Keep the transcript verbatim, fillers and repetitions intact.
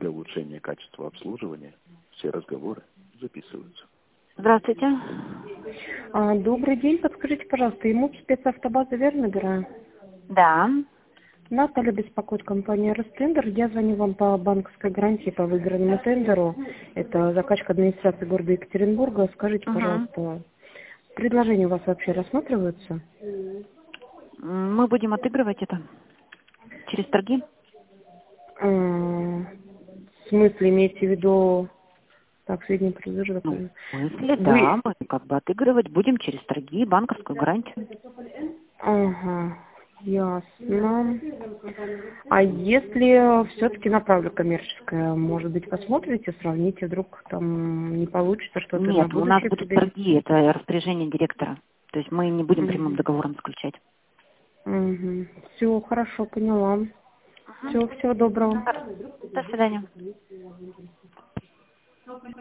Для улучшения качества обслуживания все разговоры записываются. Здравствуйте. А, добрый день. Подскажите, пожалуйста, ему спецавтобаза, верно набираю? Да. Наталья беспокоит, компания «Ростендер». Я звоню вам по банковской гарантии по выигранному тендеру. Это закачка администрации города Екатеринбурга. Скажите, Угу. пожалуйста, предложения у вас вообще рассматриваются? Мы будем отыгрывать это через торги. А, в смысле, имеете в виду... Так, средний продажа. Ну, в смысле, Вы... да, мы как бы отыгрывать будем через торги, банковскую гарантию. Ага, ясно. А если все-таки направлю коммерческое, может быть, посмотрите, сравните, вдруг там не получится что-то на Нет, у нас будущее будут приберите? торги, это распоряжение директора. То есть мы не будем прямым договором заключать. Угу. Все, хорошо, поняла. Угу. Все, всего доброго. До свидания.